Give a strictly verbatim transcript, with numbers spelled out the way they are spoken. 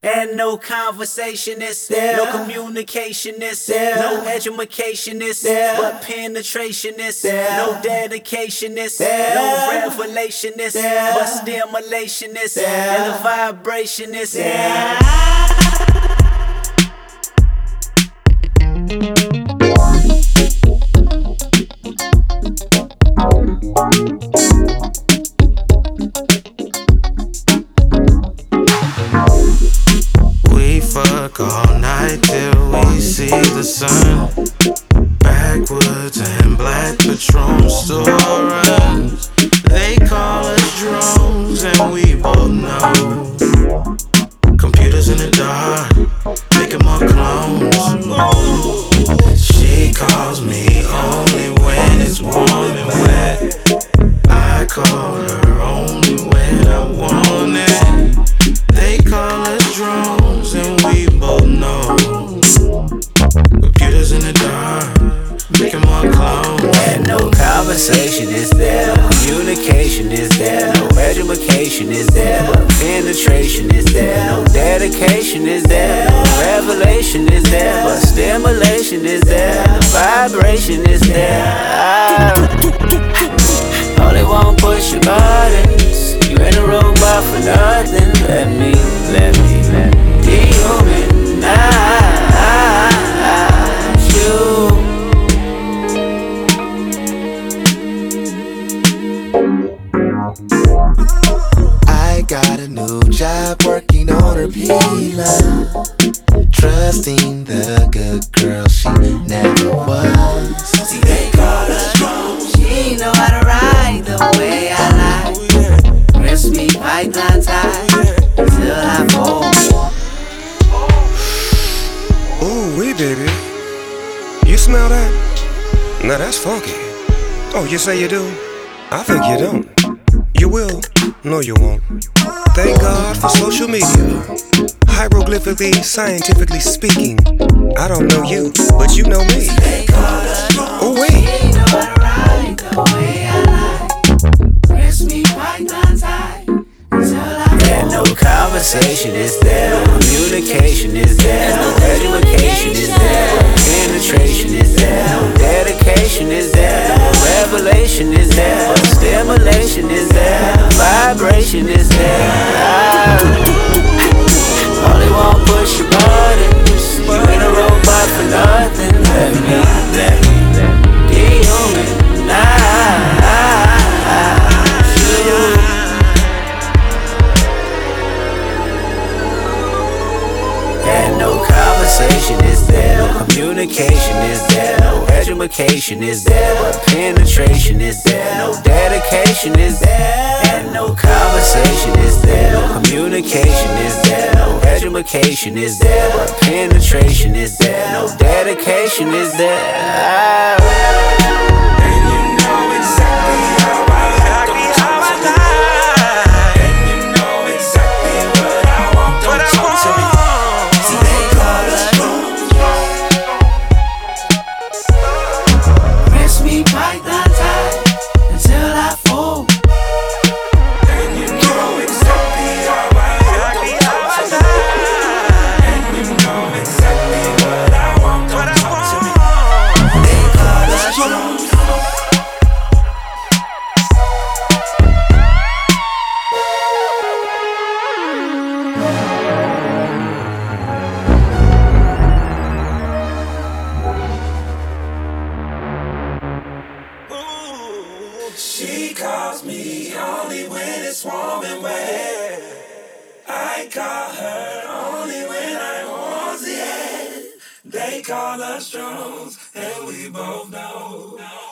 And no conversation is there, no communication is there, no education is there, but penetration is there, no dedication is there, no revelation is there, but stimulation is there, and the vibration is there. Fuck all night till we see the sun. Backwards and black Patron stories. They call us drones and we both know. Computers in the dark, making more clones. She calls me only when it's warm and wet. I call her only when I want it. They call us drones and we both know. Computers in the dark, making more clones. And no conversation is there, no communication is there, no education is there, but penetration is there, no dedication is there, no revelation is there, but stimulation is there, the vibration is there. Ah. Only one push your buttons. You ain't a robot for nothing. Let me, let me, let me dehumanize you. I got a new job working on her P-line, trusting the good girl she never was. See, they call her strong. She know how to ride the way I like. Wrist me python tie till I fall. Ooh, wee baby, you smell that? Now that's funky. Oh, you say you do? I think you don't. You will? No, you won't. Thank God for social media. Hieroglyphically, scientifically speaking, I don't know you, but you know me. Oh wait. And no conversation is there, no communication is there, no education is there, no penetration is there, no dedication is there, no revelation is there, but stimulation is there, the vibration is there. Ah. Only one push your buttons. You ain't a robot for nothing. Let me, let me, let me dehumanize you. And no conversation is there, no communication is there, no education is there, but penetration is there, no dedication is there. And no conversation is there, no communication is there, no education is there, but penetration is there, no dedication is there. And you know exactly how I like them toes to me. And you know exactly what I want them toes to me. See, they call us drones. Press me python tie until I fall. And you know exactly how I like them toes to me. And you know exactly what I want them toes to me. They call us drones. She calls me only when it's warm and wet. I call her only when I want it. They call us drones, and we both know.